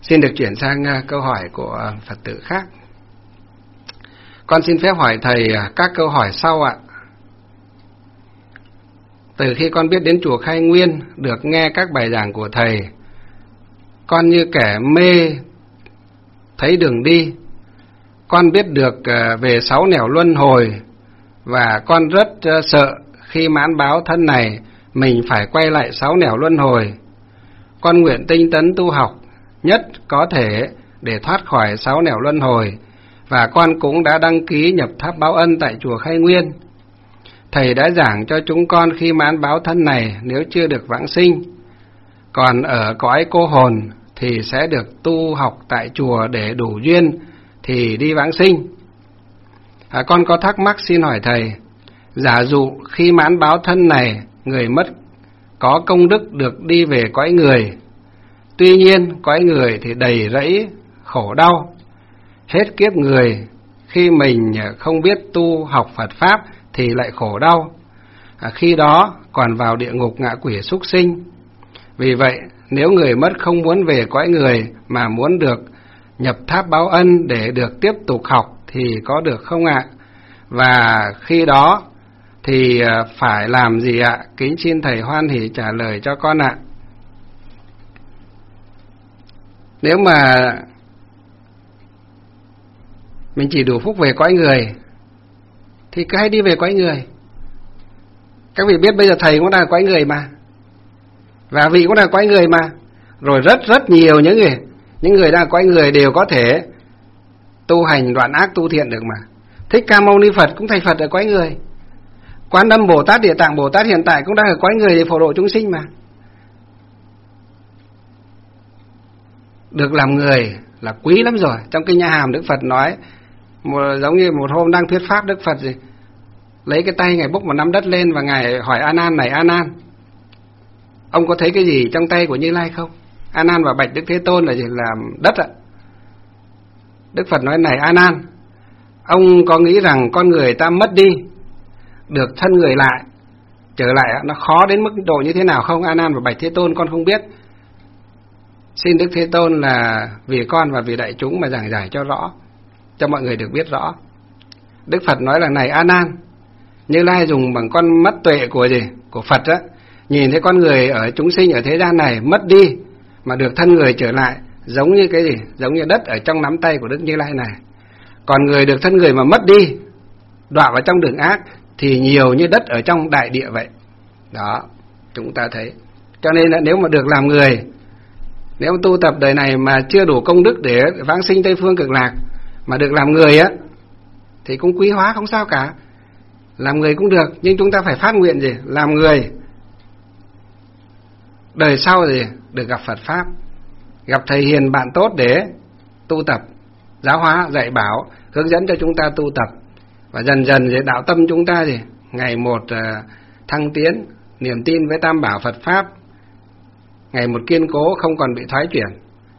Xin được chuyển sang câu hỏi của Phật tử khác. Con xin phép hỏi thầy các câu hỏi sau ạ. Từ khi con biết đến chùa Khai Nguyên, được nghe các bài giảng của thầy, con như kẻ mê thấy đường đi. Con biết được về 6 nẻo luân hồi, và con rất sợ khi mãn báo thân này mình phải quay lại 6 nẻo luân hồi. Con nguyện tinh tấn tu học nhất có thể để thoát khỏi 6 nẻo luân hồi, và con cũng đã đăng ký nhập tháp báo ân tại chùa Khai Nguyên. Thầy đã giảng cho chúng con khi mãn báo thân này nếu chưa được vãng sinh, còn ở cõi cô hồn thì sẽ được tu học tại chùa để đủ duyên thì đi vãng sinh. Con có thắc mắc xin hỏi thầy, giả dụ khi mãn báo thân này người mất có công đức được đi về cõi người, tuy nhiên cõi người thì đầy rẫy khổ đau, hết kiếp người khi mình không biết tu học Phật Pháp thì lại khổ đau, khi đó còn vào địa ngục ngạ quỷ súc sinh. Vì vậy nếu người mất không muốn về cõi người mà muốn được nhập tháp báo ân để được tiếp tục học thì có được không ạ? Và khi đó thì phải làm gì ạ? Kính xin thầy hoan hỷ trả lời cho con ạ. Nếu mà mình chỉ đủ phúc về cõi người thì cứ hãy đi về cõi người. Các vị biết bây giờ thầy cũng đang cõi người mà, và vị cũng đang cõi người mà. Rồi rất nhiều những người đang cõi người đều có thể tu hành đoạn ác tu thiện được mà. Thích Ca Mâu Ni Phật cũng thành Phật ở cõi người. Quán Âm Bồ Tát, Địa Tạng Bồ Tát hiện tại cũng đang ở cõi người để phổ độ chúng sinh mà. Được làm người là quý lắm rồi. Trong Kinh A Hàm Đức Phật nói, giống như một hôm đang thuyết pháp, Đức Phật gì lấy cái tay Ngài bốc một nắm đất lên và Ngài hỏi A Nan, này A Nan, ông có thấy cái gì trong tay của Như Lai không? A Nan và bạch Đức Thế Tôn là gì? Là đất ạ. Đức Phật nói, này A Nan, ông có nghĩ rằng con người ta mất đi được thân người lại, trở lại nó khó đến mức độ như thế nào không? A Nan và bạch Thế Tôn, con không biết. Xin Đức Thế Tôn là vì con và vì đại chúng mà giảng giải cho rõ, cho mọi người được biết rõ. Đức Phật nói là, này A Nan, Như Lai dùng bằng con mắt tuệ của gì? Của Phật á, nhìn thấy con người ở chúng sinh ở thế gian này mất đi mà được thân người trở lại, giống như cái gì? Giống như đất ở trong nắm tay của Đức Như Lai này. Còn người được thân người mà mất đi, đọa vào trong đường ác thì nhiều như đất ở trong đại địa vậy. Đó, chúng ta thấy. Cho nên là nếu mà được làm người, nếu tu tập đời này mà chưa đủ công đức để vãng sinh Tây Phương Cực Lạc, mà được làm người á thì cũng quý hóa, không sao cả. Làm người cũng được, nhưng chúng ta phải phát nguyện gì? Làm người đời sau thì được gặp Phật Pháp, gặp thầy hiền bạn tốt để tu tập, giáo hóa, dạy bảo, hướng dẫn cho chúng ta tu tập. Và dần dần thì đạo tâm chúng ta thì ngày một thăng tiến, niềm tin với Tam Bảo Phật Pháp ngày một kiên cố, không còn bị thoái chuyển.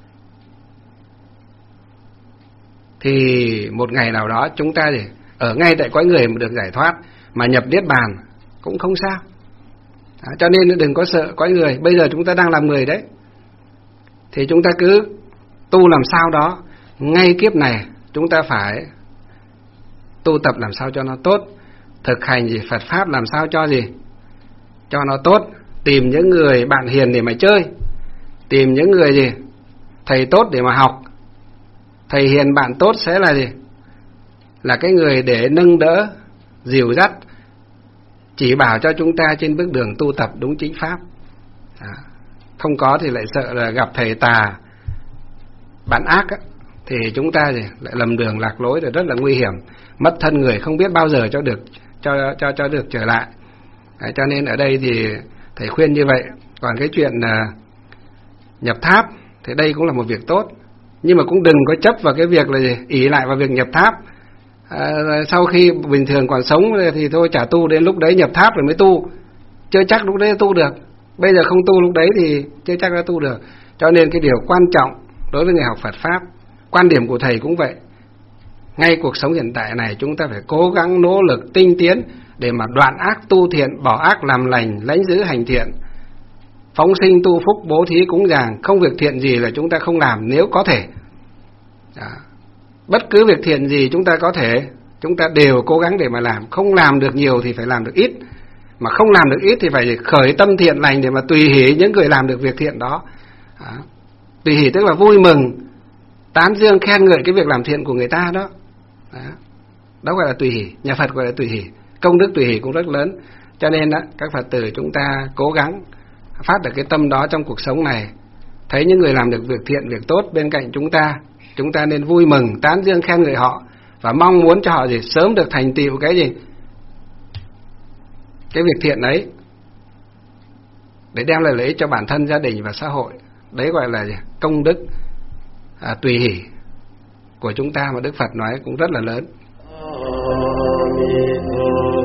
Thì một ngày nào đó chúng ta thì ở ngay tại cõi người mà được giải thoát, mà nhập Niết Bàn cũng không sao. Cho nên đừng có sợ cõi người. Bây giờ chúng ta đang làm người đấy, thì chúng ta cứ tu làm sao đó. Ngay kiếp này chúng ta phải tu tập làm sao cho nó tốt, thực hành gì Phật Pháp làm sao cho gì cho nó tốt. Tìm những người bạn hiền để mà chơi, tìm những người gì thầy tốt để mà học. Thầy hiền bạn tốt sẽ là gì? Là cái người để nâng đỡ, dìu dắt, chỉ bảo cho chúng ta trên bước đường tu tập đúng chính pháp. Không có thì lại sợ là gặp thầy tà bạn ác á, thì chúng ta thì lại lầm đường lạc lối, rồi rất là nguy hiểm, mất thân người không biết bao giờ cho được trở lại. Cho nên ở đây thì thầy khuyên như vậy. Còn cái chuyện nhập tháp thì đây cũng là một việc tốt, nhưng mà cũng đừng có chấp vào cái việc là gì? Ỷ lại vào việc nhập tháp. Sau khi bình thường còn sống thì thôi chả tu, đến lúc đấy nhập tháp rồi mới tu, chưa chắc lúc đấy tu được. Bây giờ không tu lúc đấy thì chưa chắc đã tu được. Cho nên cái điều quan trọng đối với người học Phật Pháp, quan điểm của thầy cũng vậy. Ngay cuộc sống hiện tại này chúng ta phải cố gắng nỗ lực tinh tiến để mà đoạn ác tu thiện, bỏ ác làm lành, lãnh giữ hành thiện. phóng sinh tu phúc, bố thí cúng dường, không việc thiện gì là chúng ta không làm nếu có thể. Bất cứ việc thiện gì chúng ta có thể, chúng ta đều cố gắng để mà làm. Không làm được nhiều thì phải làm được ít, mà không làm được ít thì phải khởi tâm thiện lành để mà tùy hỷ những người làm được việc thiện đó. Tùy hỷ tức là vui mừng, tán dương khen ngợi cái việc làm thiện của người ta đó. Đó gọi là tùy hỷ, nhà Phật gọi là tùy hỷ. Công đức tùy hỷ cũng rất lớn. Cho nên các Phật tử chúng ta cố gắng phát được cái tâm đó trong cuộc sống này. Thấy những người làm được việc thiện, việc tốt bên cạnh chúng ta nên vui mừng, tán dương khen ngợi họ, và mong muốn cho họ sớm được thành tựu cái việc thiện ấy, để đem lại lợi ích cho bản thân, gia đình và xã hội. Đấy gọi là công đức tùy hỷ của chúng ta, mà Đức Phật nói cũng rất là lớn.